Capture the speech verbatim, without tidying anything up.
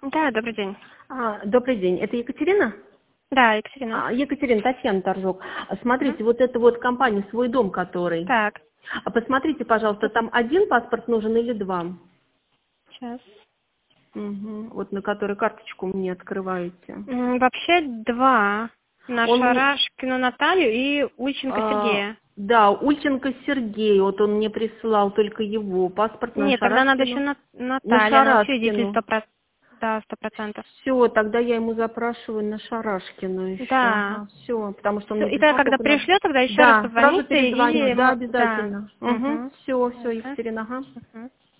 Да, добрый день. А, добрый день. Это Екатерина? Да, Екатерина. А, Екатерина, Татьяна Торжок. Мгм. Смотрите, вот эта вот компания «Свой дом», который. Так, А посмотрите, пожалуйста, там один паспорт нужен или два? сейчас. Угу. Вот на который карточку мне открываете. М, Вообще два. На Он мне... Шарашкину Наталью и Ульченко а, Сергея. да, Ульченко Сергей, вот он мне присылал только его. Паспорт на Нет, тогда надо еще Шарашкину. на На Наталья, она свидетель Шарашкину. сто процентов. Да, сто процентов. Все, тогда я ему запрашиваю на Шарашкину еще. Да. Ага, все, потому что он Всё, и тогда, написал когда только на... пришлет, тогда еще раз Да, сразу позвоните перезвоню, и... да, мо- Да. обязательно. Угу, Угу. все, все, Ага. Екатерина, ага. Мгм.